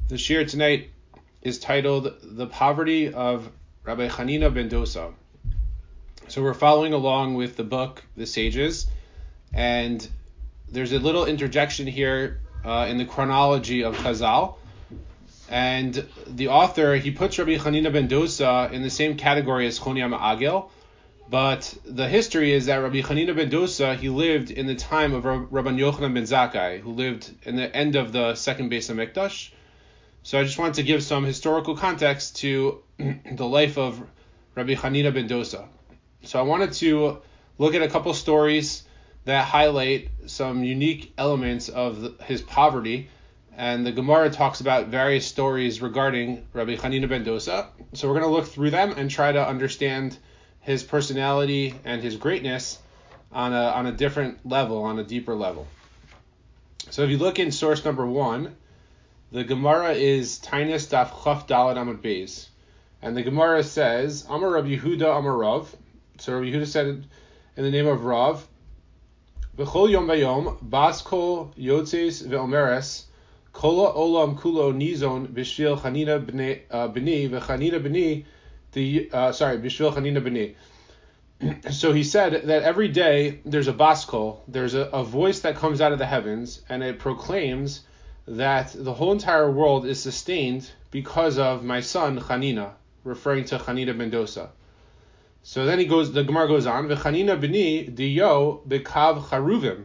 The shir tonight is titled "The Poverty of Rabbi Chanina ben Dosa." So we're following along with the book, The Sages, and there's a little interjection here in the chronology of Chazal. And the author, he puts Rabbi Chanina ben Dosa in the same category as Choni HaMa'agel, but the history is that Rabbi Chanina ben Dosa, he lived in the time of Rabban Yochanan ben Zakkai, who lived in the end of the second Beis HaMikdash. So I just wanted to give some historical context to the life of Rabbi Chanina ben Dosa. So I wanted to look at a couple stories that highlight some unique elements of his poverty. And the Gemara talks about various stories regarding Rabbi Chanina ben Dosa. So we're going to look through them and try to understand his personality and his greatness on a different level, on a deeper level. So if you look in source number 1, the Gemara is Tainis Daf Chaf Dalad Amud Beis. And the Gemara says, Amar Rabbi Yehuda Amar Rav. So Rabbi Yehuda said in the name of Rav, B'chol yom vayom, bas kol yotzes ve'omeres, kola olam kulo nizon b'shvil Chanina b'ni v'Chanina b'ni, b'shvil Chanina b'ni. So he said that every day there's a bas kol, there's a voice that comes out of the heavens, and it proclaims that the whole entire world is sustained because of my son Chanina, referring to Chanina ben Dosa. So then the Gemara goes on, V'Chanina b'ni diyo b'kav charuvim,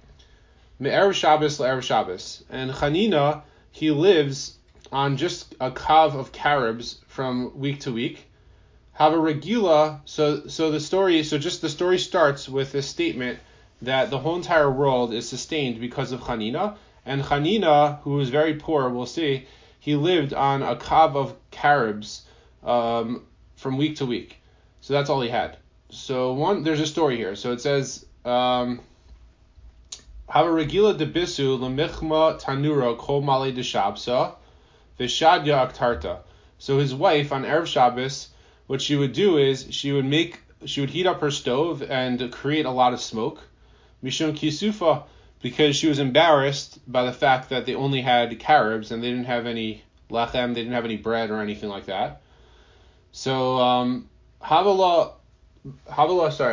me'erev Shabbos le'erev Shabbos. And Chanina, he lives on just a kav of carobs from week to week. Have a regula, so the story starts with this statement that the whole entire world is sustained because of Chanina. And Chanina, who was very poor, we'll see, he lived on a kav of carobs from week to week. So that's all he had. So there's a story here. So it says, Hava regila de bisu lemichma tanura kol male de shabsa v'shadya aktarta. So his wife on Erev Shabbos, what she would do is she would heat up her stove and create a lot of smoke. Mishum kisufa, because she was embarrassed by the fact that they only had carobs and they didn't have any lechem, they didn't have any bread or anything like that. So Havala, I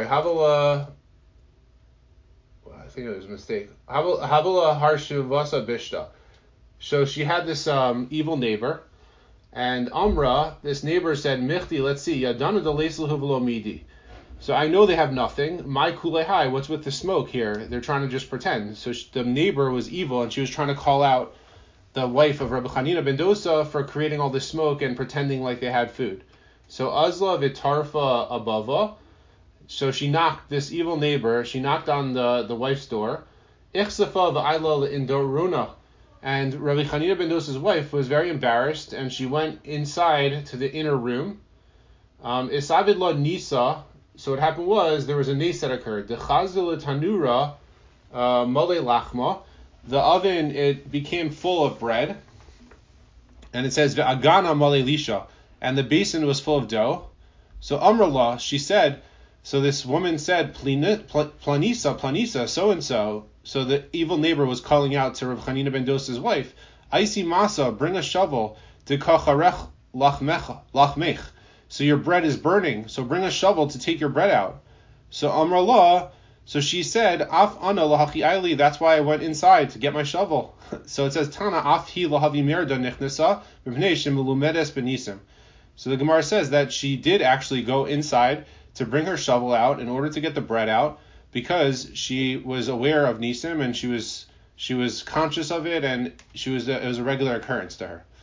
think it was a mistake. Havala Harshuvasa Bishta. So she had this evil neighbor, and Amra, this neighbor said, Michti, let's see, Yadana de Leslahuvalo Midi. So I know they have nothing. My kulehai, what's with the smoke here? They're trying to just pretend. So the neighbor was evil, and she was trying to call out the wife of Rabbi Chanina ben Dosa for creating all this smoke and pretending like they had food. So Azla v'tarfa abava. So she knocked this evil neighbor. She knocked on the wife's door. Ichsafa v'ayla indoruna. And Rabbi Chanina ben Dosa's wife was very embarrassed, and she went inside to the inner room. Isavid la nisa. So what happened was there was a nes that occurred. The chazil tanura mole lachma. The oven, it became full of bread, and it says ve'agana mole lisha. And the basin was full of dough. So Amrullah, she said, so this woman said, Planisa, so-and-so. So the evil neighbor was calling out to Rav Chanina ben Dosa's wife, Aisi Masa, bring a shovel, to kacharech lachmech. So your bread is burning, so bring a shovel to take your bread out. So Amrullah, so she said, Af ana lahachi aili, that's why I went inside to get my shovel. So it says, Tana af hi lahavi merda nichnesa, mipnei shemelumedes benisim. So the Gemara says that she did actually go inside to bring her shovel out in order to get the bread out, because she was aware of Nisim and she was conscious of it, and it was a regular occurrence to her.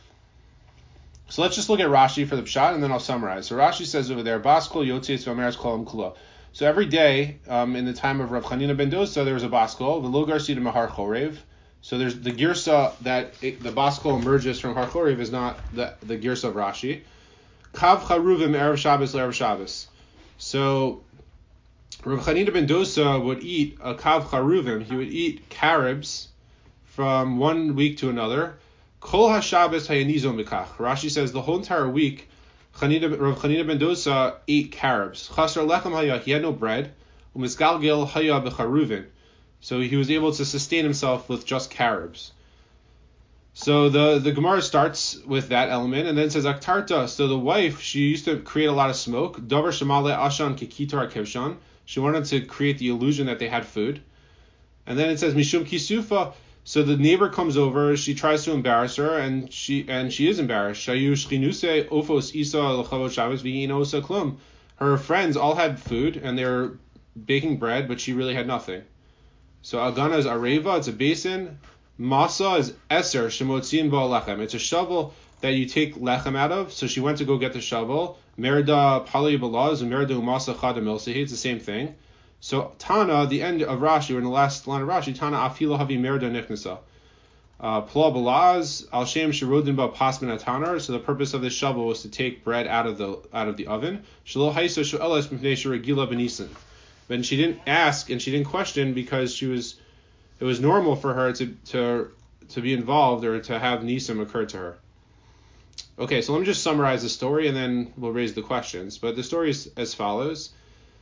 So let's just look at Rashi for the pshat, and then I'll summarize. So Rashi says over there, Bas kol yotzes v'omeres kolam kula. So every day in the time of Rav Chanina ben Dosa, there was a bas kol, v'lo garsi mahar chorev. So there's the girsa that the bas kol emerges from har chorev is not the girsa of Rashi. Kav charuvim erev Shabbos le'erev Shabbos. So Rav Chanina ben Dosa would eat a kav charuvim. He would eat carobs from one week to another. Kol haShabbos hayanizon mikach. Rashi says the whole entire week, Rav Chanina ben Dosa ate carobs. Chasar lechem haya. He had no bread. Umisgalgil haya becharuvin. So he was able to sustain himself with just carobs. So the Gemara starts with that element and then says Aktarta. So the wife, she used to create a lot of smoke. Davar Shamale Ashan Kikitar Kevshan. She wanted to create the illusion that they had food. And then it says Mishum Kisufa. So the neighbor comes over, she tries to embarrass her, and she is embarrassed. Shayu Shchinuse Ofos Isa L'Chavot Shabbos V'Yino Osa Klum. Her friends all had food and they were baking bread, but she really had nothing. So Agana is Areva, it's a basin. Masa is Eser Shemotzin Ba Lechem. It's a shovel that you take lechem out of. So she went to go get the shovel. Merida Pali Balaz and Merida Umasa Chadam Ilsehi. It's the same thing. So Tana, the end of Rashi, or in the last line of Rashi, Tana Afila Havi Merida Nichnasa. Pla Balaz Al Shem Shirodin Ba Pasman Atanar. So the purpose of this shovel was to take bread out of the oven. Shelo Haisa Shoelas Mipnei Shiragila Benisin. But she didn't ask and she didn't question because it was normal for her to be involved or to have nisim occur to her. Okay, so let me just summarize the story and then we'll raise the questions. But the story is as follows.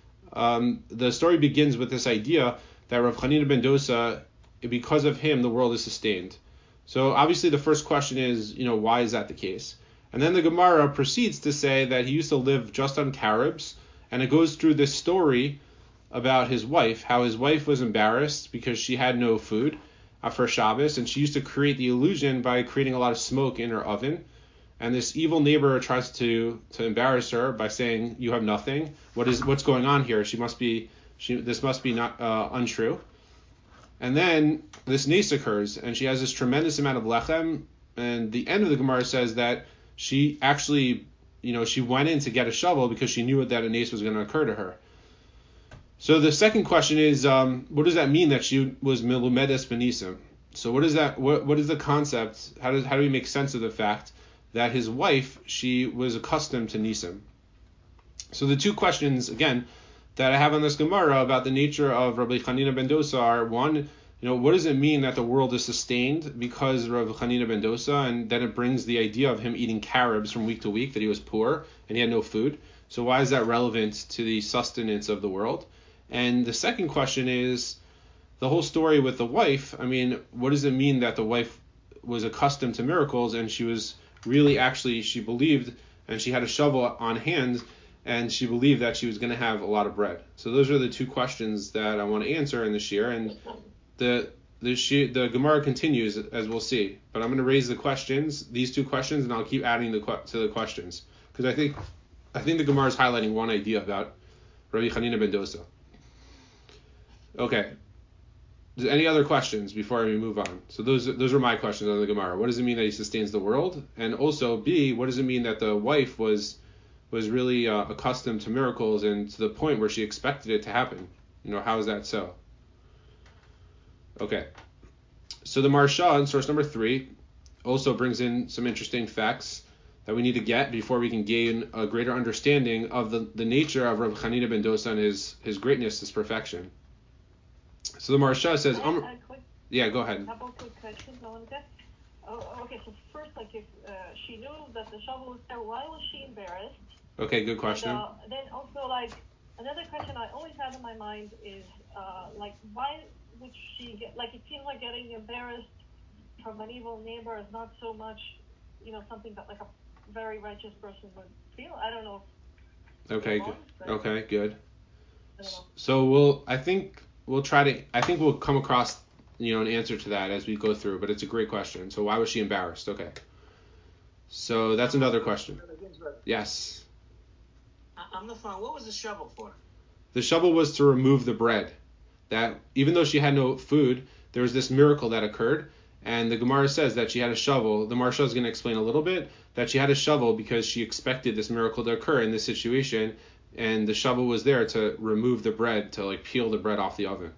The story begins with this idea that Rav Chanina ben Dosa, because of him, the world is sustained. So obviously the first question is, why is that the case? And then the Gemara proceeds to say that he used to live just on carobs, and it goes through this story about his wife, how his wife was embarrassed because she had no food for Shabbos, and she used to create the illusion by creating a lot of smoke in her oven. And this evil neighbor tries to embarrass her by saying, "You have nothing. What's going on here? This must be not untrue." And then this nace occurs, and she has this tremendous amount of lechem. And the end of the Gemara says that she actually, she went in to get a shovel because she knew that a nace was going to occur to her. So the second question is, what does that mean that she was melumedes benisim? So what is that? What is the concept? How do we make sense of the fact that his wife, she was accustomed to nisim? So the two questions again that I have on this Gemara about the nature of Rabbi Chanina ben Dosa are, one, what does it mean that the world is sustained because of Rabbi Chanina ben Dosa, and then it brings the idea of him eating carobs from week to week, that he was poor and he had no food. So why is that relevant to the sustenance of the world? And the second question is the whole story with the wife. I mean, what does it mean that the wife was accustomed to miracles and she was really she believed, and she had a shovel on hand and she believed that she was going to have a lot of bread? So those are the two questions that I want to answer in this year. And the Gemara continues, as we'll see. But I'm going to raise these two questions, and I'll keep adding to the questions, because I think the Gemara is highlighting one idea about Rabbi Chanina ben Dosa. Okay. Any other questions before we move on? So those are my questions on the Gemara. What does it mean that he sustains the world? And also, B, what does it mean that the wife was really accustomed to miracles and to the point where she expected it to happen? How is that so? Okay. So the Maharsha in source number 3 also brings in some interesting facts that we need to get before we can gain a greater understanding of the nature of Rav Chanina ben Dosa and his greatness, his perfection. So the Maharsha says, yeah, go ahead. A couple quick questions on that. Okay, so first, if she knew that the shovel was there, why was she embarrassed? Okay, good question. And then also, another question I always have in my mind is, why would she get, it seems like getting embarrassed from an evil neighbor is not so much, something that, a very righteous person would feel. I don't know. Okay, good. Okay, good. I don't know. So I think we'll come across, an answer to that as we go through, but it's a great question. So why was she embarrassed? Okay. So that's another question. Yes. On the phone, what was the shovel for? The shovel was to remove the bread. That even though she had no food, there was this miracle that occurred, and the Gemara says that she had a shovel. The Maharsha is going to explain a little bit that she had a shovel because she expected this miracle to occur in this situation, and the shovel was there to remove the bread, to peel the bread off the oven.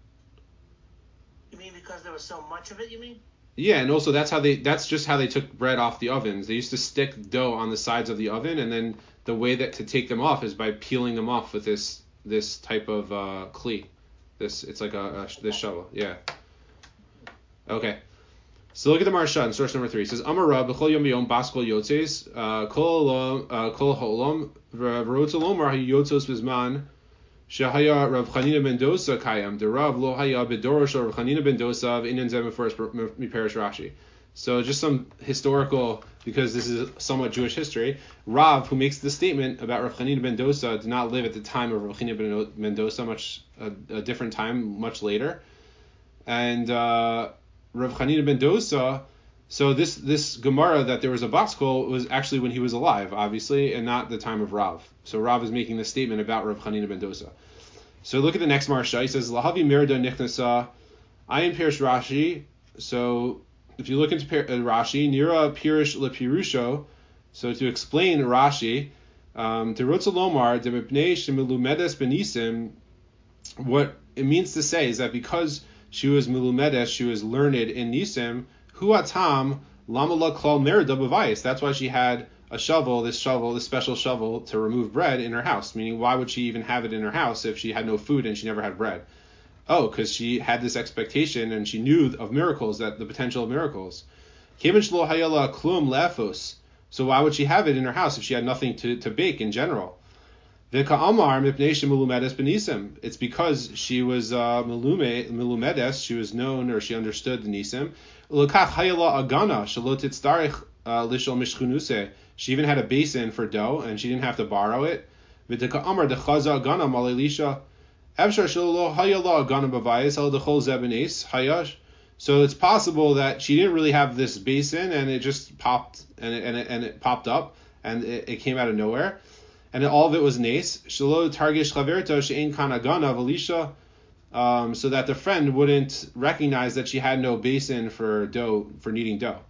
You mean because there was so much of it, you mean? Yeah, and also that's just how they took bread off the ovens. They used to stick dough on the sides of the oven, and then the way that to take them off is by peeling them off with this type of kli. It's like this shovel. Yeah. Okay. So look at the Maharsha in source number 3. It says, Amar Rab b'chol yom yom baskol yotzes kol ha'olam v'rotz lomar hayotzos b'zman shehaya Rav Chanina ben Dosa kayam. The Rav lo haya b'dorosh Rav Chanina ben Dosa v'inen zeh mefurish miperish Rashi. So just some historical, because this is somewhat Jewish history. Rav, who makes the statement about Rav Chanina ben Dosa, did not live at the time of Rav Chanina ben Dosa, a different time, much later. And Rav Chanina ben Dosa, so this Gemara that there was a Bas Kol was actually when he was alive, obviously, and not the time of Rav. So Rav is making this statement about Rav Chanina ben Dosa. So look at the next Marsha. He says, Lahavi Merida Nichnasa, Ayin Pirish Rashi. So if you look into Rashi, Nira Pirish Lepirusho, so to explain Rashi, Derutza Lomar, Demipnei Shemilumedes Benisim, what it means to say is that because she was Milumedes, she was learned in Nisim, Huatam Lamala Klal Merida Bavais. That's why she had a shovel, this special shovel to remove bread in her house. Meaning, why would she even have it in her house if she had no food and she never had bread? Oh, because she had this expectation and she knew of miracles, that the potential of miracles. So why would she have it in her house if she had nothing to bake in general? It's because she was melumedes, she was known, or she understood the nisim. She even had a basin for dough, and she didn't have to borrow it. So it's possible that she didn't really have this basin, and it just popped, and it popped up, and it came out of nowhere, and all of it was nes. So that the friend wouldn't recognize that she had no basin for kneading dough.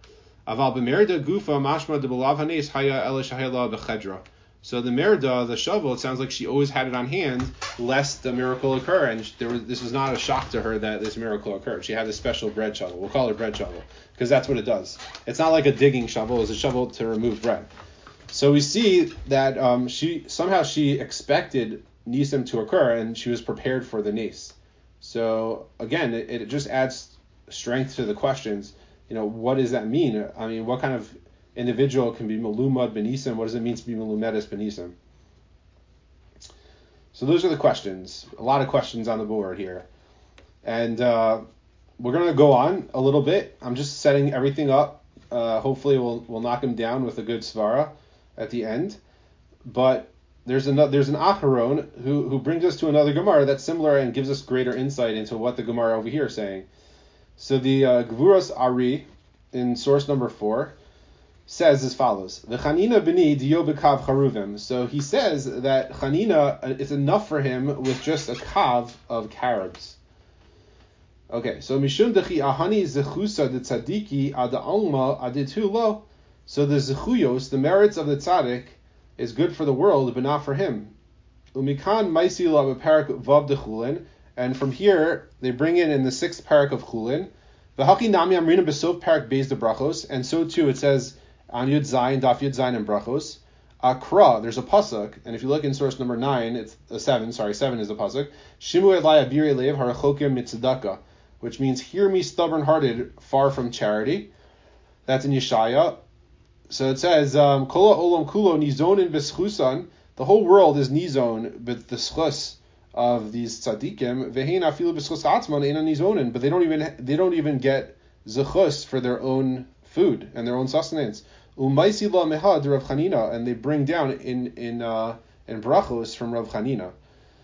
So the merida, the shovel, it sounds like she always had it on hand, lest the miracle occur, and this was not a shock to her that this miracle occurred. She had a special bread shovel. We'll call it bread shovel, because that's what it does. It's not like a digging shovel; it's a shovel to remove bread. So we see that she expected nisim to occur, and she was prepared for the nes. So again, it just adds strength to the questions. What does that mean? I mean, what kind of individual can be melumad benisim? What does it mean to be melumedes benisim? So those are the questions. A lot of questions on the board here. And we're going to go on a little bit. I'm just setting everything up. Hopefully we'll knock him down with a good svara at the end. But there's an Acharon who brings us to another Gemara that's similar and gives us greater insight into what the Gemara over here is saying. So the Gvuras Ari, in source number 4, says as follows: V'chanina b'ni diyo b'kav charuvim. So he says that Chanina, it's enough for him with just a kav of carobs. Okay, so mishum dechi ahani zechusa de tzadiki ad alma aditu lo. So the zechuyos, the merits of the tzaddik, is good for the world, but not for him. Umikan maisi la b'parak vav de chulin. And from here, they bring in the 6th parak of Chulin. V'haki nami amrina b'sof parak beis de brachos. And so too it says on Yud Zayin, Daf Yud Zayin and brachos. Akra, there's a pasuk, and if you look in source number 9, it's 7 is the pasuk. Shimu elai abiri lev harachokim mitzedakah, which means, hear me stubborn-hearted, far from charity. That's in Yeshaya. So it says, Kola olam kulo nizonin b'schusan, the whole world is nizon, but the schus of these tzaddikim, vehein afilu b'schus atzman eina nizonin, but they don't even get zechus for their own food and their own sustenance. Umaisi la mehad Rav Chanina, and they bring down in brachos from Rav Chanina.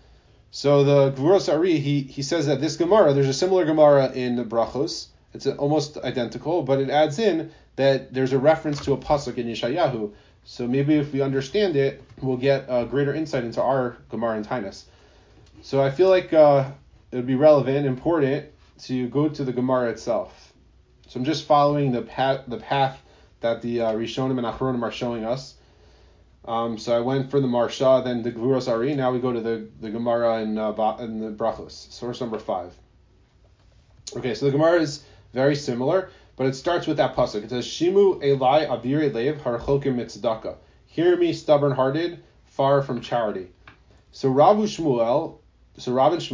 So the Gvuras Ari, he says that this Gemara, there's a similar Gemara in the brachos. It's almost identical, but it adds in that there's a reference to a pasuk in Yeshayahu. So maybe if we understand it, we'll get a greater insight into our Gemara and Tainus. So I feel like it would be relevant, important, to go to the Gemara itself. So I'm just following the path that the Rishonim and Achronim are showing us. So I went for the Marsha, then the Gvuras Ari. Now we go to the Gemara in the Brachos, source number 5. Okay, so the Gemara is very similar, but it starts with that pasuk. It says, Shimu elai abiri lev harachokim mitzdaka. Hear me, stubborn-hearted, far from charity. So Rav and Shmuel, the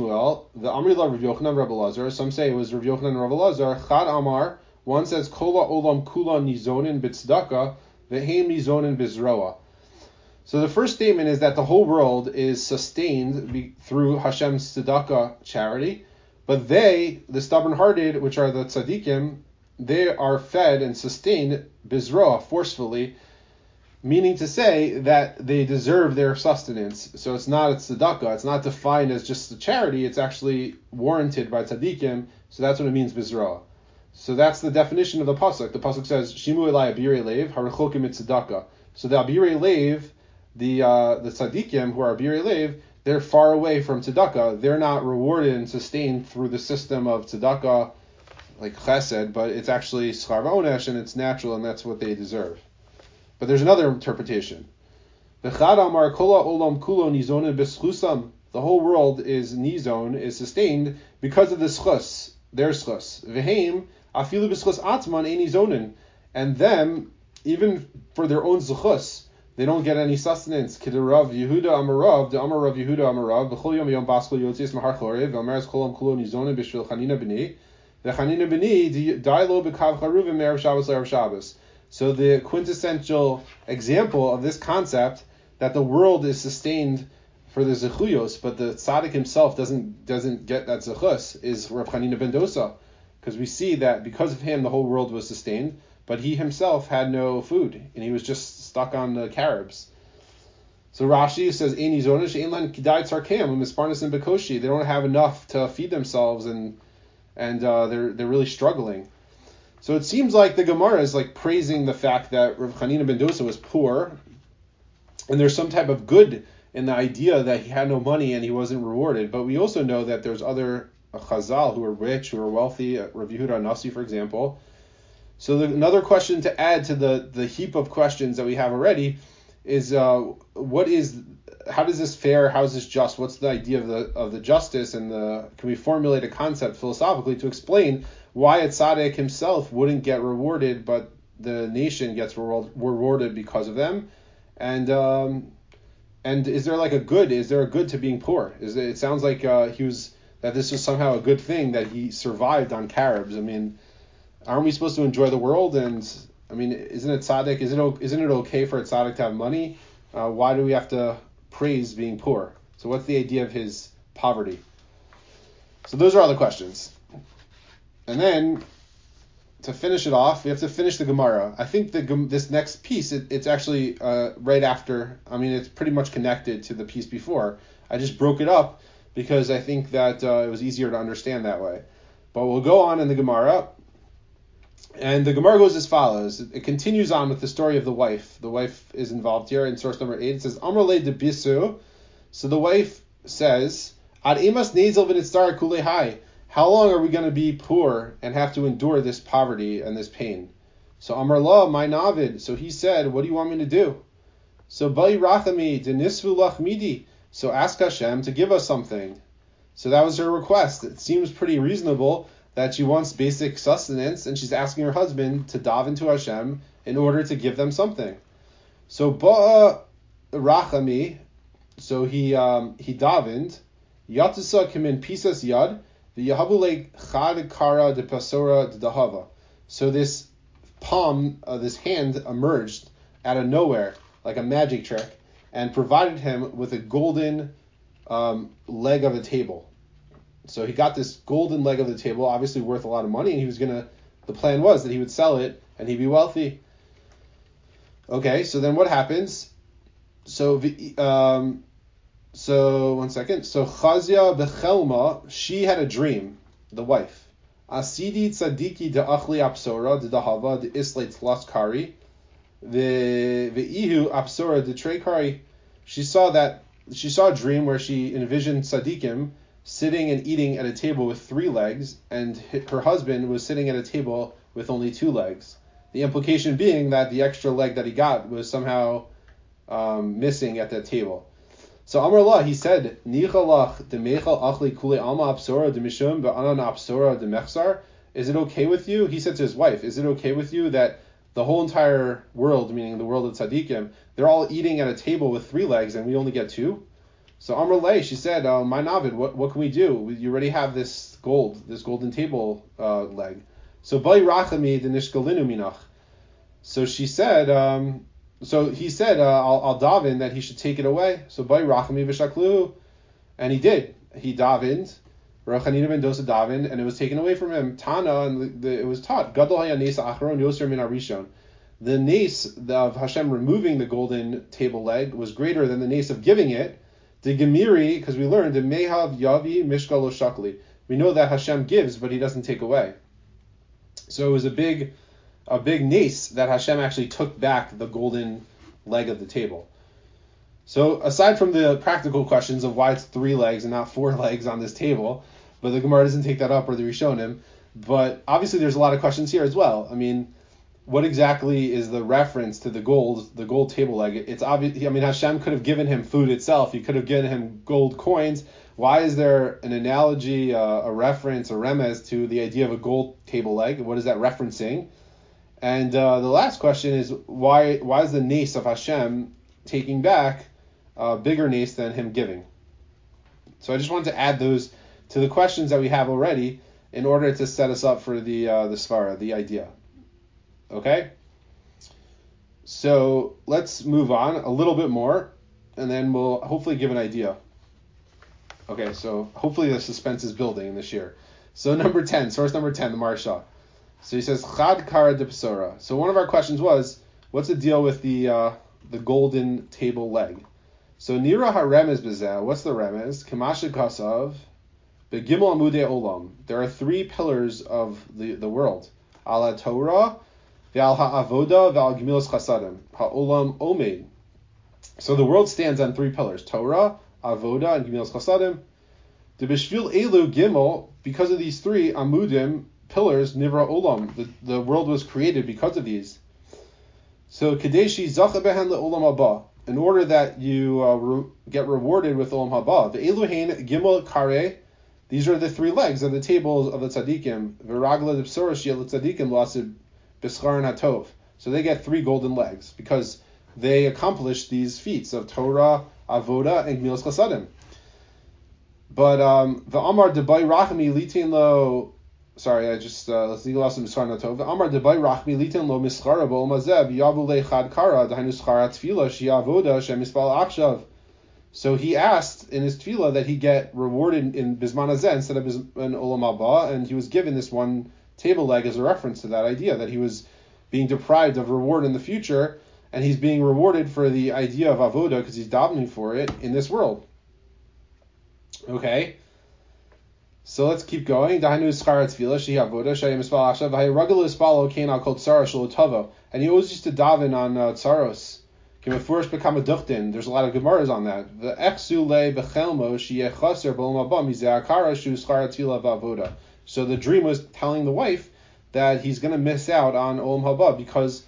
Amri la Rav Yochanan Rav Elazar, some say it was Rav Yochanan Rav Elazar, Chad Amar, one says, Kola olam kula nizonin bitzdaka, veheim nizonin bizroa. So the first statement is that the whole world is sustained through Hashem's tzedakah, charity, but they, the stubborn-hearted, which are the tzaddikim, they are fed and sustained bizroa, forcefully, meaning to say that they deserve their sustenance. So it's not a tzedakah, it's not defined as just a charity, it's actually warranted by tzaddikim, so that's what it means bizroa. So that's the definition of the pasuk. The pasuk says, Shimu elai abirei leiv, harachokim mit tzedakah. So the abirei leiv, the tzaddikim who are abirei leiv, they're far away from tzedakah. They're not rewarded and sustained through the system of tzedakah, like chesed, but it's actually schar v'onesh, and it's natural, and that's what they deserve. But there's another interpretation. V'chad amar kola olam kulo nizonen b'schusam. The whole world is nizon, is sustained because of the schus, their schus. V'heim afilu b'schus atzman ein nizonen. And them, even for their own zechus, they don't get any sustenance. K'derav Yehuda Amarav, the Amarav Yehuda Amarav, v'chol yom yom baskol yotzias mahar chorev, v'ameres kolam kulo nizonen b'shvil chanina b'ni, v'chanina b'ni dailo b'kav charuvim erev Shabbos l'erev Shabbos. So the quintessential example of this concept, that the world is sustained for the zechuyos, but the tzaddik himself doesn't get that zechus, is Rav Chanina ben Dosa, because we see that because of him the whole world was sustained, but he himself had no food, and he was just stuck on the carobs. So Rashi says, Ein yizonish ein lan kidai tzarkeim u'misparnas and bekoshi. They don't have enough to feed themselves, and they're really struggling. So it seems like the Gemara is like praising the fact that Rav Chanina ben Dosa was poor, and there's some type of good in the idea that he had no money and he wasn't rewarded. But we also know that there's other Chazal who are rich, who are wealthy, Rav Yehuda Nasi, for example. So another question to add to the heap of questions that we have already is how does this fare? How is this just? What's the idea of the justice, and can we formulate a concept philosophically to explain why a tzaddik himself wouldn't get rewarded, but the nation gets rewarded because of them? And is there like a good? Is there a good to being poor? It sounds like that this was somehow a good thing that he survived on carobs. I mean, aren't we supposed to enjoy the world? And I mean, isn't it tzaddik? Isn't it okay for a tzaddik to have money? Why do we have to praise being poor? So what's the idea of his poverty? So those are all the questions. And then, to finish it off, we have to finish the Gemara. I think this next piece, it's actually right after. I mean, it's pretty much connected to the piece before. I just broke it up because I think that it was easier to understand that way. But we'll go on in the Gemara. And the Gemara goes as follows. It continues on with the story of the wife. The wife is involved here in source number 8. It says, Amar le de bisu. So the wife says, Ad emas nezel v'nitzar kulei hai. How long are we going to be poor and have to endure this poverty and this pain? So Amar la, my navid. So he said, what do you want me to do? So Bai rachami denisvu lach midi. So ask Hashem to give us something. So that was her request. It seems pretty reasonable that she wants basic sustenance, and she's asking her husband to daven to Hashem in order to give them something. So Ba'a Rachami, so he davened, Yatisa Kimin Pisas Yad, the Yahabule Chad Kara de Pasora de Dahava. So this palm, this hand emerged out of nowhere, like a magic trick, and provided him with a golden leg of a table. So he got this golden leg of the table, obviously worth a lot of money, and the plan was that he would sell it and he'd be wealthy. Okay, so then what happens? So one second. So Chazia Bechelma, she had a dream, the wife. Asidi tzadiki de achli apsora de dahava de islet laskari, the ihu apsora de trekari. She saw a dream where she envisioned tzadikim sitting and eating at a table with 3 legs, and her husband was sitting at a table with only 2 legs. The implication being that the extra leg that he got was somehow missing at that table. So Amar Allah, he said, Nichalach demechal achli kule alma apsora demishum be'anan apsora demechsar. Is it okay with you? He said to his wife, is it okay with you that the whole entire world, meaning the world of tzaddikim, they're all eating at a table with 3 legs and we only get 2? So Amar Lei, she said, my Navid, what can we do? You already have this golden table leg. So Bai Rachami de Nishkalinu Minach. So she said, so he said, I'll daven that he should take it away. So Bai Rachami v'shakluhu. And he did. He davened, Rav Chanina ben Dosa daven, and it was taken away from him. Tana, and it was taught. Gadol haya nes acharon yoser min harishon. The nes of Hashem removing the golden table leg was greater than the nes of giving it. The Gemiri, because we learned the Mehav Yavi Mishkal Lo Shakli. We know that Hashem gives, but He doesn't take away. So it was a big nes that Hashem actually took back the golden leg of the table. So aside from the practical questions of why it's 3 legs and not 4 legs on this table, but the Gemara doesn't take that up, or the Rishonim, but obviously there's a lot of questions here as well. I mean, what exactly is the reference to the gold table leg? It's obvious. I mean, Hashem could have given him food itself. He could have given him gold coins. Why is there an analogy, a reference, a remez to the idea of a gold table leg? What is that referencing? And the last question is why is the nes of Hashem taking back bigger nes than him giving? So I just wanted to add those to the questions that we have already in order to set us up for the svara, the idea. Okay? So let's move on a little bit more, and then we'll hopefully give an idea. Okay, so hopefully the suspense is building this year. So source number 10, the Maharsha. So he says, Chad Kara de Pesora. So one of our questions was, what's the deal with the golden table leg? So Nira HaRemez Bezeh, what's the remez? Kamasha Kasav, Begimel Amudei Olam. There are 3 pillars of the world. Ala Torah, Ve'al Ha'avoda, Ve'al Gemilas Chasadim. Ha'olam Omeid. So the world stands on 3 pillars. Torah, Avoda, and Gemilas Chasadim. The Bishvil Elu Gimel, because of these 3 Amudim, pillars, Nivra Olam. The world was created because of these. So Kadeshi Zacha Behen LeOlam Haba. In order that you get rewarded with Olam Haba. The Eluhain Gimel Kare. These are the 3 legs of the tables of the tzaddikim. Viragla de Psora Shiel tzaddikim lasib Bischaran Hatov. So they get 3 golden legs because they accomplished these feats of Torah, Avoda, and Gemilas Chasadim. But the Amar Debai Rachmi Litin Lo. Sorry, I just let's legal us Bischaran Hatov. The Amar Debai Rachmi Litin Lo Mischara Bo Mazeb Yavule Chad Kara Dainu Schara Tefila Shi Avoda Shem Mispal Achshav. So he asked in his tefillah that he get rewarded in Bisman Hazeh instead of in Olam Haba, and he was given this 1 table leg as a reference to that idea, that he was being deprived of reward in the future, and he's being rewarded for the idea of Avoda, because he's davening for it, in this world. Okay, so let's keep going. And he always used to daven on tzaros. There's a lot of Gemaras on that. The So the dream was telling the wife that he's going to miss out on Olam Haba because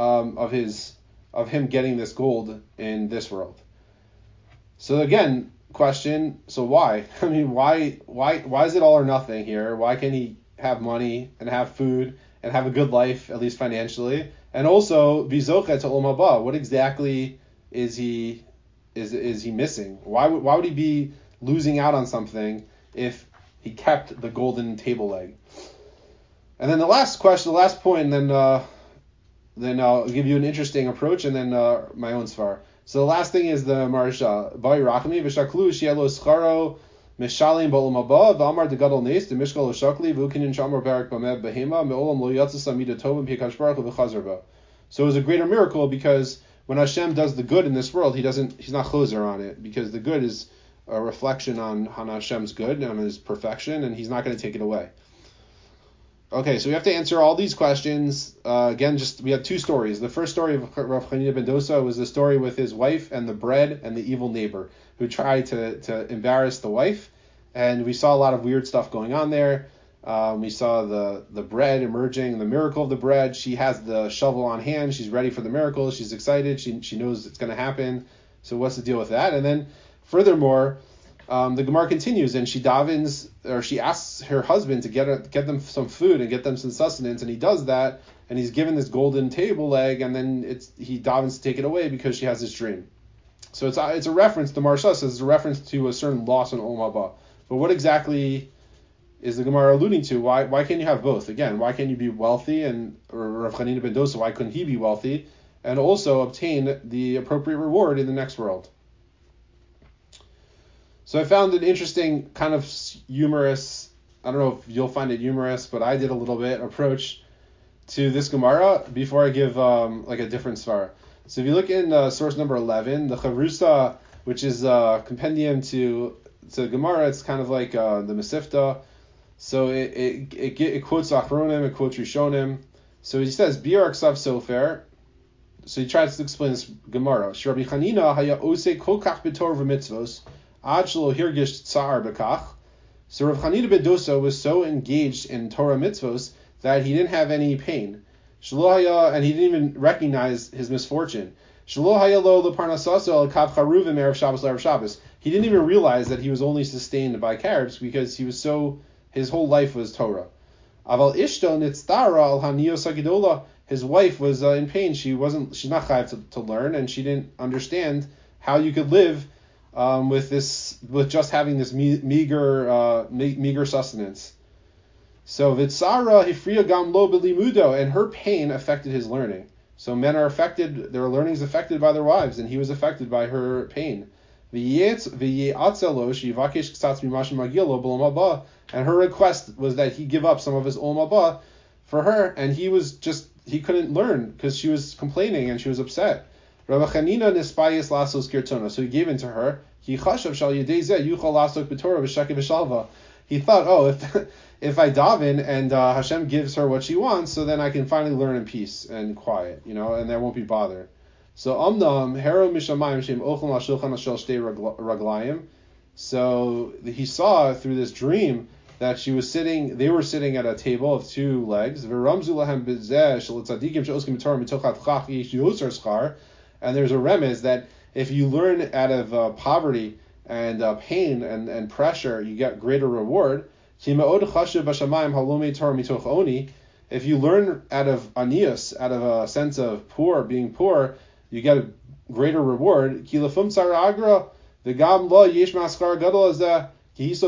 of him getting this gold in this world. So again, question, so why? I mean, why is it all or nothing here? Why can't he have money and have food and have a good life, at least financially? And also, Vizocha to Olam Haba, what exactly is he missing? Why would he be losing out on something if he kept the golden table leg? And then the last point, and then I'll give you an interesting approach, and then my own svar. So the last thing is the Maharsha. Bai Rachmi v'shaklu shielo scharo mishalim b'olam haba v'amar degadol nes demishkal lo shakli v'ukinin shamar barak b'meh behema me'olam lo yatzas amida tovim p'yikash baruch v'chazar ba. So it was a greater miracle because when Hashem does the good in this world, he's not choser on it, because the good is a reflection on Hashem's good and on His perfection, and He's not going to take it away. Okay, so we have to answer all these questions. Again, we have 2 stories. The first story of Rav Chanina ben Dosa was the story with his wife and the bread and the evil neighbor who tried to embarrass the wife. And we saw a lot of weird stuff going on there. We saw the bread emerging, the miracle of the bread. She has the shovel on hand. She's ready for the miracle. She's excited. She knows it's going to happen. So what's the deal with that? And then furthermore, the Gemara continues, and she davens, or she asks her husband to get them some food and get them some sustenance, and he does that, and he's given this golden table leg, and then he davens to take it away because she has this dream. So it's a reference. The Maharsha says it's a reference to a certain loss in Olam Haba. But what exactly is the Gemara alluding to? Why can't you have both? Again, why can't you be wealthy, or Rav Chanina ben Dosa, why couldn't he be wealthy and also obtain the appropriate reward in the next world? So I found an interesting kind of humorous, I don't know if you'll find it humorous, but I did a little bit, approach to this Gemara before I give like a different svara. So if you look in source number 11, the Chavrusa, which is a compendium to Gemara, it's kind of like the Mesifta. So it quotes Achronim, it quotes Rishonim. So he says, Bi'ar Ksav Sofer. So he tries to explain this Gemara. Shrabi Chanina haya ose kol kach b'torah v'mitzvos ad shelo hirgish tsa'ar b'kach. So Rav Chanina ben Dosa was so engaged in Torah mitzvos that he didn't have any pain. Shelo haya, and he didn't even recognize his misfortune. Shelo haya lo leparnasaso al kav charuvim erev Shabbos l'erev Shabbos. He didn't even realize that he was only sustained by carrots because his whole life was Torah. Aval ishto nitztara al haniyos hagedola. His wife was in pain. She's not chayav to learn, and she didn't understand how you could live with just having this meager sustenance. So vitzara hifriya gam lo belimudo, and her pain affected his learning. So men are affected; their learning is affected by their wives, and he was affected by her pain. And her request was that he give up some of his olam haba for her, and he couldn't learn because she was complaining and she was upset. Rav Chanina nispayis lasos kirtona, so he gave in to her. He chashav shal yedei zeh yuchal lasok b'torah b'shakeh v'shalva. He thought, if I daven and Hashem gives her what she wants, so then I can finally learn in peace and quiet, and I won't be bothered. So amnam hero mishamayim shem ochel shulchan shel shtei raglayim. So he saw through this dream that they were sitting at a table of two legs. And there's a remez that if you learn out of poverty and pain and pressure, you get greater reward. If you learn out of anius, out of a sense of being poor, you get a greater reward. So his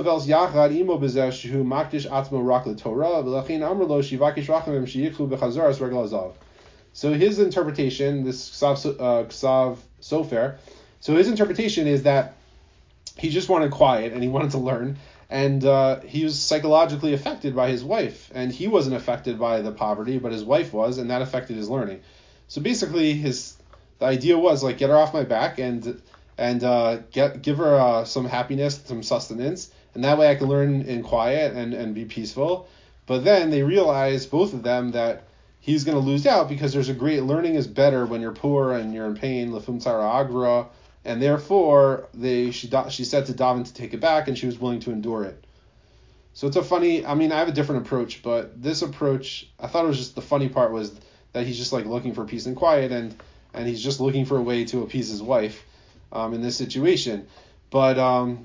interpretation, this Ksav Sofer, so his interpretation is that he just wanted quiet and he wanted to learn, and he was psychologically affected by his wife, and he wasn't affected by the poverty, but his wife was, and that affected his learning. So basically the idea was like, get her off my back and give her some happiness, some sustenance, and that way I can learn in quiet and be peaceful. But then they realize, both of them, that he's going to lose out because learning is better when you're poor and you're in pain, lefum tzara agra, and therefore she said to Daven to take it back, and she was willing to endure it. So it's I have a different approach, but this approach, I thought it was just the funny part was that he's just like looking for peace and quiet, and he's just looking for a way to appease his wife. In this situation, but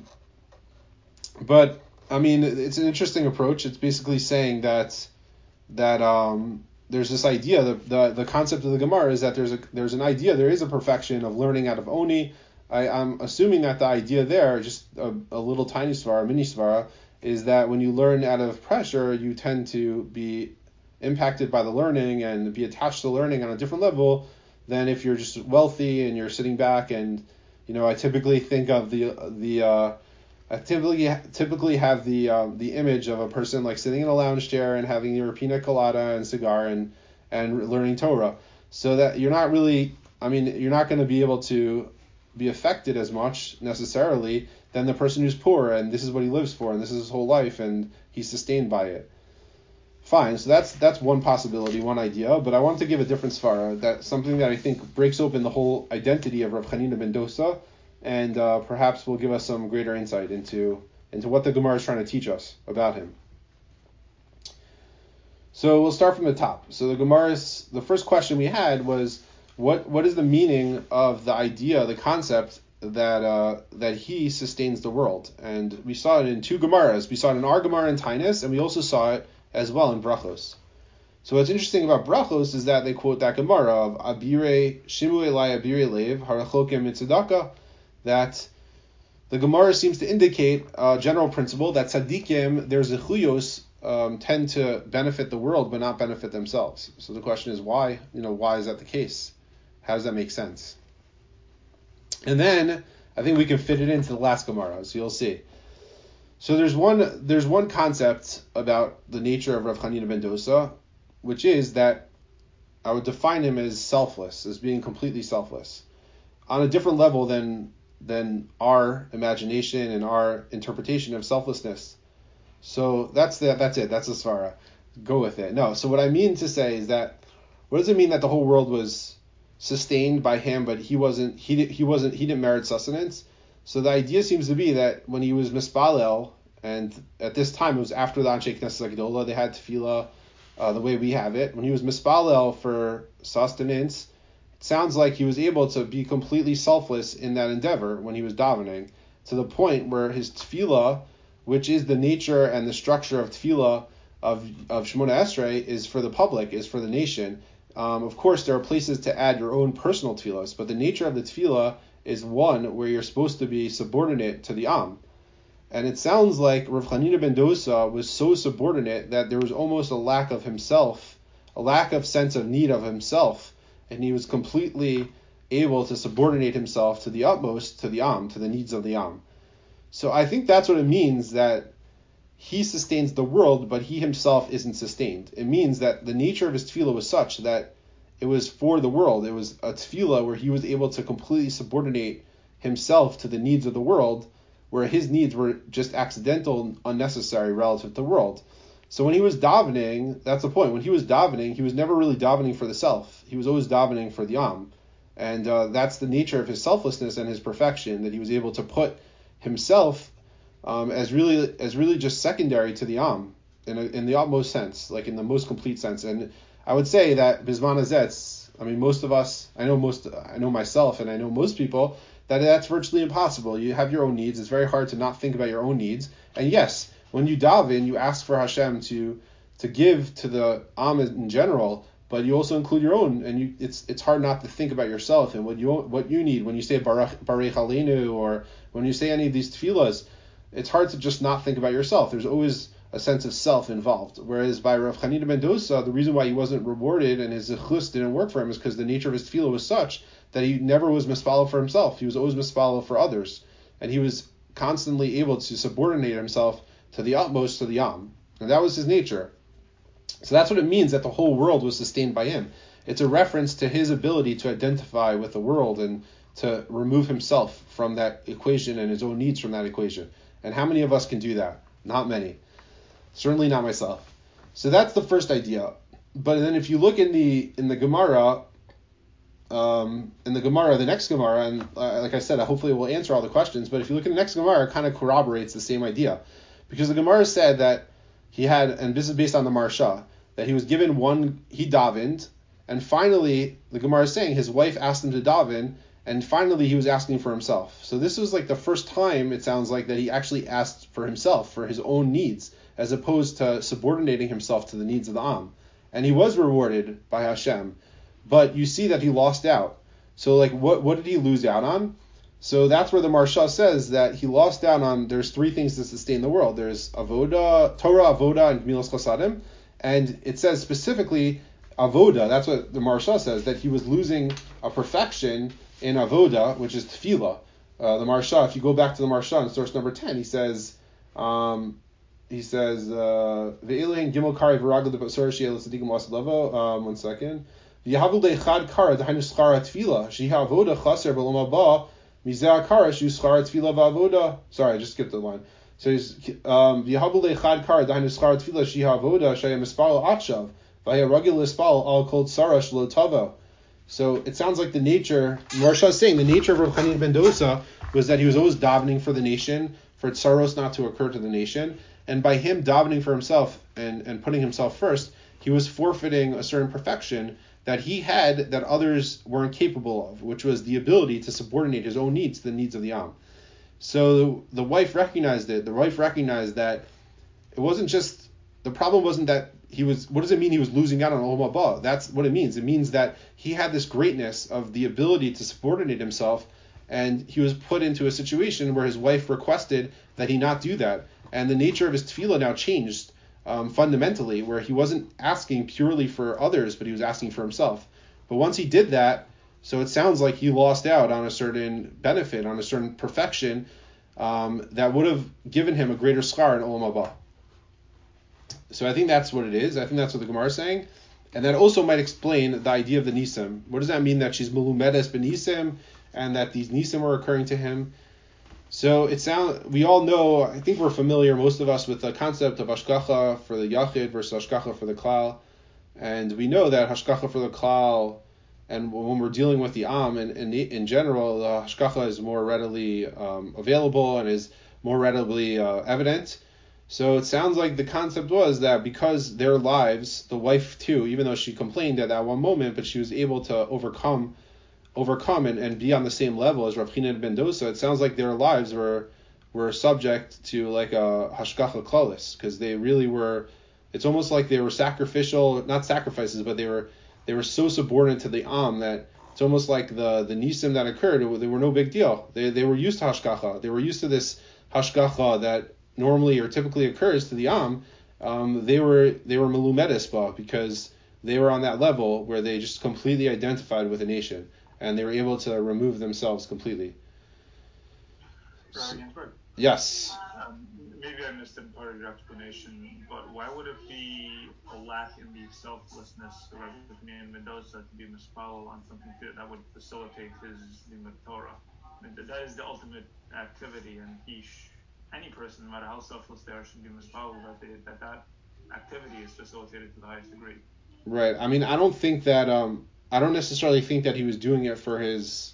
it's an interesting approach. It's basically saying that there's this idea, the concept of the Gemara is that there's an idea, there is a perfection of learning out of Oni. I'm assuming that the idea there, just a little tiny svara, mini svara, is that when you learn out of pressure, you tend to be impacted by the learning and be attached to learning on a different level than if you're just wealthy and you're sitting back and I typically think of I typically have the image of a person like sitting in a lounge chair and having your pina colada and cigar and learning Torah. So that you're not going to be able to be affected as much necessarily than the person who's poor and this is what he lives for and this is his whole life and he's sustained by it. Fine, so that's one possibility, one idea, but I wanted to give a different svara, that's something that I think breaks open the whole identity of Rav Chanina ben Dosa, and perhaps will give us some greater insight into what the Gemara is trying to teach us about him. So we'll start from the top. So the first question we had was, what is the meaning of the idea, the concept that he sustains the world? And we saw it in two Gemaras. We saw it in our Gemara in Tainus, and we also saw it as well in Brachos. So what's interesting about Brachos is that they quote that Gemara of Abire Shimu Elai Abire Lev Harachokim Mitzedaka, that the Gemara seems to indicate a general principle that tzaddikim, their zechuyos, tend to benefit the world but not benefit themselves. So the question is why? Why is that the case? How does that make sense? And then I think we can fit it into the last Gemara, so you'll see. So there's one concept about the nature of Rav Chanina ben Dosa, which is that I would define him as selfless, as being completely selfless, on a different level than our imagination and our interpretation of selflessness. So that's it. That's the svara. Go with it. No. So what I mean to say is that, what does it mean that the whole world was sustained by him, but he didn't merit sustenance? So the idea seems to be that when he was mispalel, and at this time it was after the Anshe Knesset Gedola, they had tefillah the way we have it. When he was mispalel for sustenance, it sounds like he was able to be completely selfless in that endeavor when he was davening, to the point where his tefillah, which is the nature and the structure of tefillah of Shemona Esrei, is for the public, is for the nation. Of course, there are places to add your own personal tefillahs, but the nature of the tefillah is one where you're supposed to be subordinate to the Am. And it sounds like Rav Chanina ben Dosa was so subordinate that there was almost a lack of himself, a lack of sense of need of himself, and he was completely able to subordinate himself to the utmost, to the Am, to the needs of the Am. So I think that's what it means, that he sustains the world, but he himself isn't sustained. It means that the nature of his tefillah was such that it was for the world. It was a tefillah where he was able to completely subordinate himself to the needs of the world, where his needs were just accidental and unnecessary relative to the world. So when he was davening, that's the point. When he was davening, he was never really davening for the self. He was always davening for the Am. And that's the nature of his selflessness and his perfection, that he was able to put himself as really just secondary to the Am in the utmost sense, like in the most complete sense. And I would say that Bizman Azetz, most of us, I know myself, and I know most people, that's virtually impossible. You have your own needs. It's very hard to not think about your own needs. And yes, when you daven, you ask for Hashem to give to the Am in general, but you also include your own, and it's hard not to think about yourself and what you need. When you say Barech Aleinu, or when you say any of these tefillahs, it's hard to just not think about yourself. There's always a sense of self involved. Whereas by Rav Chanina ben Dosa, the reason why he wasn't rewarded and his zechus didn't work for him is because the nature of his tefillah was such that he never was mispalel for himself. He was always mispalel for others, and he was constantly able to subordinate himself to the utmost to the Am, and that was his nature. So that's what it means that the whole world was sustained by him. It's a reference to his ability to identify with the world and to remove himself from that equation and his own needs from that equation. And how many of us can do that? Not many. Certainly not myself. So that's the first idea. But then if you look in the Gemara, the next Gemara, and like I said, hopefully it will answer all the questions, but if you look in the next Gemara, it kind of corroborates the same idea. Because the Gemara said that he had, and this is based on the Marsha, that he was given he davened, and finally, the Gemara is saying his wife asked him to daven, and finally he was asking for himself. So this was like the first time, it sounds like, that he actually asked for himself, for his own needs, as opposed to subordinating himself to the needs of the Am. And he was rewarded by Hashem, but you see that he lost out. So like, what did he lose out on? So that's where the Marsha says that he lost out on, there's three things to sustain the world. There's Avoda, Torah, Avoda, and Gemilas Chasadim. And it says specifically Avoda, that's what the Marsha says, that he was losing a perfection in Avoda, which is Tefillah. The Marsha, if you go back to the Marsha in source number 10, he says, Ve'elein Gimel Kari V'ragel de Basar She'el Tzadikim Lasalavo. 1 second. V'yahavu le'echad kara d'hainu schara tefillah sheha avoda chaser b'lom haba mizeh kara shu schara tefillah v'avoda. Sorry, I just skipped the line. So he's v'yahavu le'echad kara d'hainu schara tefillah sheha avoda shaya mispal achav v'haya ragil lispal al kol tzara shelo tavo. So it sounds like the nature, Marsha is saying, the nature of Rav Chanina ben Dosa was that he was always davening for the nation, for tsaros not to occur to the nation, and by him davening for himself and putting himself first, he was forfeiting a certain perfection that he had that others weren't capable of, which was the ability to subordinate his own needs to the needs of the Am. So the wife recognized it. The wife recognized that it wasn't just, the problem wasn't that he was, what does it mean he was losing out on Olam Haba? That's what it means. It means that he had this greatness of the ability to subordinate himself, and he was put into a situation where his wife requested that he not do that. And the nature of his tefillah now changed fundamentally, where he wasn't asking purely for others, but he was asking for himself. But once he did that, So it sounds like he lost out on a certain benefit, on a certain perfection that would have given him a greater schar in Olam Haba. So I think that's what it is. I think that's what the Gemara is saying. And that also might explain the idea of the Nisim. What does that mean that she's Melumedes ben Nisim and that these Nisim are occurring to him? So we all know, I think we're familiar, most of us, with the concept of Hashgacha for the Yachid versus Hashgacha for the Klal. And we know that Hashgacha for the Klal, and when we're dealing with the Am, in general, the Hashgacha is more readily available and is more readily evident. So it sounds like the concept was that because their lives, the wife too, even though she complained at that one moment, but she was able to overcome and be on the same level as Rav China ben Dosa, it sounds like their lives were subject to like a hashgacha klalis, because they really were. It's almost like they were sacrificial, not sacrifices, but they were so subordinate to the Am that it's almost like the nisim that occurred, they were no big deal. They were used to hashgacha. They were used to this hashgacha that normally or typically occurs to the Am. They were melumedes ba, because they were on that level where they just completely identified with a nation, and they were able to remove themselves completely. Yes. Maybe I missed in part of your explanation, but why would it be a lack in the selflessness of Rabbi Yochanan Mendoza to be mispal on something that would facilitate his limud Torah? I mean, that is the ultimate activity, and any person, no matter how selfless they are, should be mispal that activity is facilitated to the highest degree. Right. I mean, I don't think that I don't necessarily think that he was doing it for his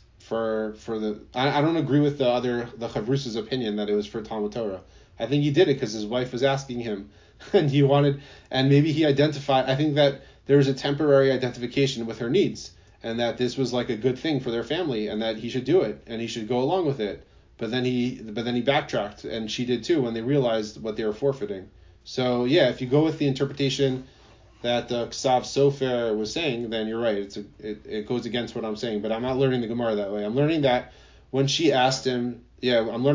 I don't agree with the Chavrus's opinion that it was for Talmud Torah. I think he did it because his wife was asking him, and and maybe he identified. I think that there was a temporary identification with her needs, and that this was like a good thing for their family, and that he should do it, and he should go along with it. But then he backtracked, and she did too when they realized what they were forfeiting. So yeah, if you go with the interpretation that Ksav Sofer was saying, then you're right. It goes against what I'm saying, but I'm not learning the Gemara that way. I'm learning that when she asked him, to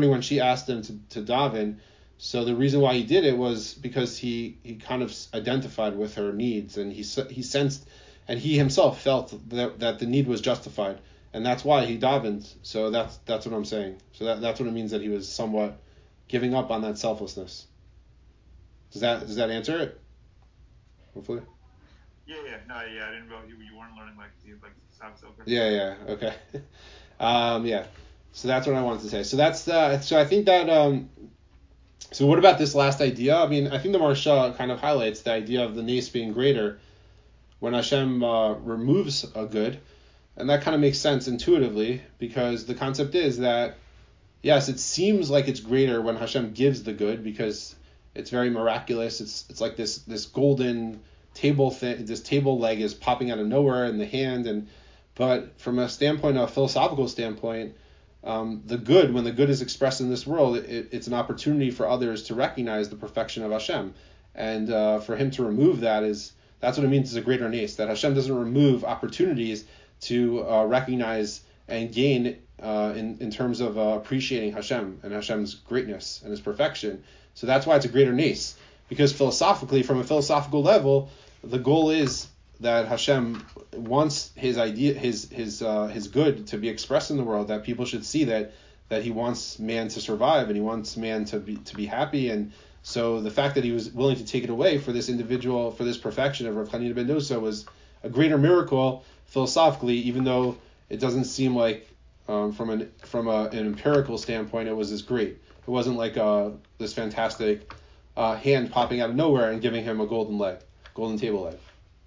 daven. So the reason why he did it was because he kind of identified with her needs, and he sensed, and he himself felt that the need was justified, and that's why he davened. So that's what I'm saying. So that's what it means that he was somewhat giving up on that selflessness. Does that answer it? Hopefully. Yeah. No, yeah. I didn't realize you weren't learning like Ksav Sofer. Yeah. Okay. Yeah. So that's what I wanted to say. So that's so I think that so what about this last idea? I mean, I think the Maharsha kind of highlights the idea of the nes being greater when Hashem removes a good, and that kind of makes sense intuitively, because the concept is that yes, it seems like it's greater when Hashem gives the good, because it's very miraculous. It's like this golden table thing. This table leg is popping out of nowhere in the hand, but from a philosophical standpoint, the good, when the good is expressed in this world, it's an opportunity for others to recognize the perfection of Hashem, and for Him to remove that's what it means as a greater nes, that Hashem doesn't remove opportunities to recognize and gain in terms of appreciating Hashem and Hashem's greatness and His perfection. So that's why it's a greater nes, because philosophically, from a philosophical level, the goal is that Hashem wants His idea, his good to be expressed in the world, that people should see that He wants man to survive, and He wants man to be happy. And so the fact that He was willing to take it away for this individual, for this perfection of Rav Chanina ben Dosa, was a greater miracle philosophically, even though it doesn't seem like from an empirical standpoint it was as great. It wasn't like this fantastic hand popping out of nowhere and giving him a golden table leg.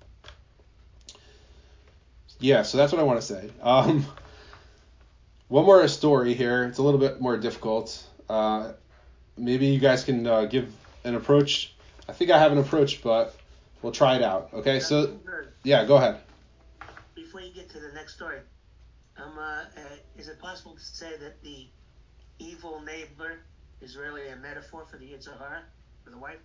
Yeah, so that's what I want to say. One more story here. It's a little bit more difficult. Maybe you guys can give an approach. I think I have an approach, but we'll try it out. Okay, so yeah, go ahead. Before you get to the next story, is it possible to say that the evil neighbor is really a metaphor for the Yetzer Hara, for the wife?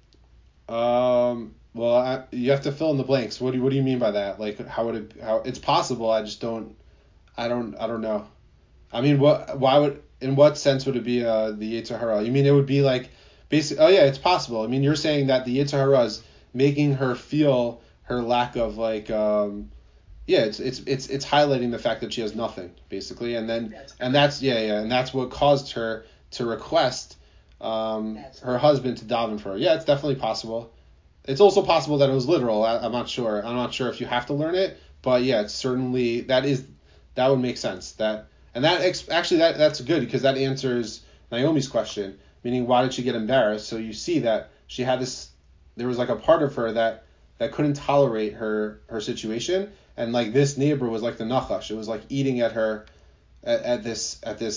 Well, you have to fill in the blanks. What do you mean by that? Like, how it's possible? I just don't. I don't know. I mean, in what sense would it be the Yetzer Hara? You mean it would be like basically? Oh yeah, it's possible. I mean, you're saying that the Yetzer Hara is making her feel her lack of Yeah, it's highlighting the fact that she has nothing, basically, and that's what caused her to request her husband to daven for her. Yeah, it's definitely possible. It's also possible that it was literal. I'm not sure. I'm not sure if you have to learn it, but yeah, it's certainly that would make sense. That's good because that answers Naomi's question, meaning why did she get embarrassed? So you see that she had this. There was like a part of her that couldn't tolerate her situation, and like this neighbor was like the nachash. It was like eating at her at this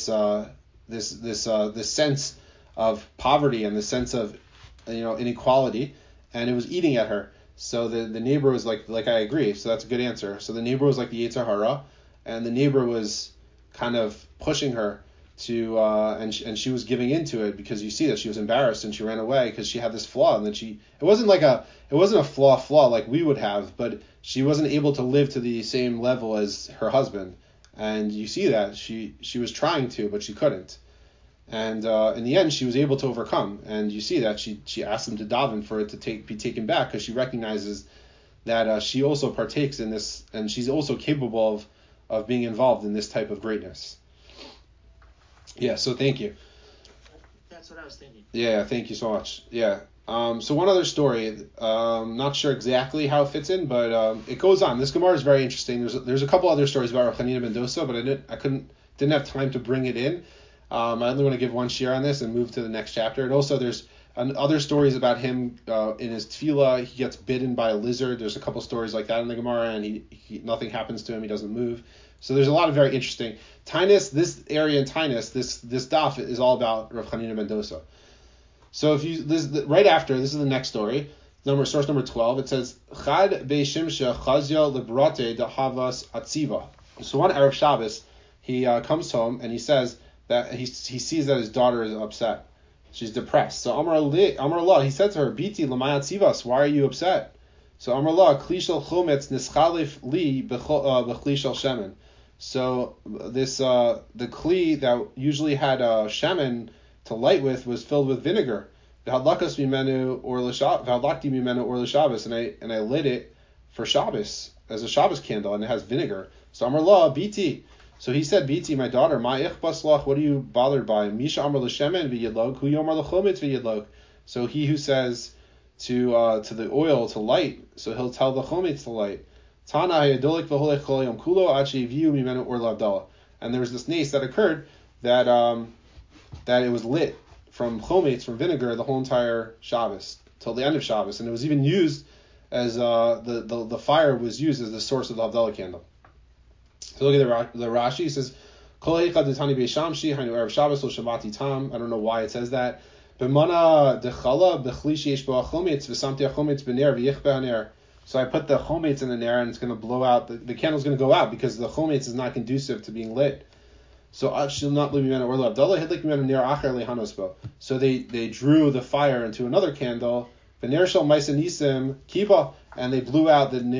sense of poverty and the sense of inequality, and it was eating at her. So the neighbor was like I agree. So that's a good answer. So the neighbor was like the Yetzer Hara, and the neighbor was kind of pushing her to and she was giving into it because you see that she was embarrassed and she ran away because she had this flaw, and then it wasn't a flaw like we would have, but she wasn't able to live to the same level as her husband, and you see that she was trying to, but she couldn't, and in the end she was able to overcome, and you see that she asked him to daven for it to be taken back because she recognizes that she also partakes in this, and she's also capable of being involved in this type of greatness. Yeah, so thank you. That's what I was thinking. Yeah, thank you so much. Yeah. So one other story, not sure exactly how it fits in, but it goes on. This Gemara is very interesting. There's a couple other stories about Rav Chanina ben Dosa, but didn't have time to bring it in. I only want to give one share on this and move to the next chapter. And also there's other stories about him in his tefillah. He gets bitten by a lizard. There's a couple stories like that in the Gemara, and he nothing happens to him. He doesn't move. So there's a lot of very interesting. Tainus, this area in Tainus, this daf is all about Rav Chanina ben Dosa. So this is the next story. Source number 12. It says Chad be'shimsha chazya lebrate dahavas atziva. So one Erev Shabbos, he comes home and he says that he sees that his daughter is upset. She's depressed. So Amar Allah, he said to her, Biti l'may atzivas, why are you upset? So Amar Allah, kli shel chometz nischalif li b'kli shel shemen. So this the kli that usually had shemen to light with was filled with vinegar. V'hadlakas mimenu or v'hadlakti mimenu or l'Shabbos, and I lit it for Shabbos as a Shabbos candle, and it has vinegar. So Amar Allah, Biti. So he said, Biti, my daughter, ma ichbas lach, what are you bothered by? Misha Amar l'shemen v'yidlog, hu yomar l'chometz v'yidlog. So he who says to the oil to light, so he'll tell the chometz to light. Tana hayadolik v'holech kol yom kulo achi v'yu mimenu or l'avdala. And there was this nace that occurred that it was lit from chometz, from vinegar, the whole entire Shabbos till the end of Shabbos, and it was even used as the fire was used as the source of the Havdalah candle. So look at the Rashi. It says, Kol heichad detani be'shamshi hainu erev Shabbos lo shamati tam. I don't know why it says that. B'mana dechala b'chli sheyesh bo chometz v'samti chometz b'ner v'yichbe haner. So I put the chometz in the ner, and it's going to blow out. The candle's going to go out because the chometz is not conducive to being lit. So So they drew the fire into another candle, and they blew out the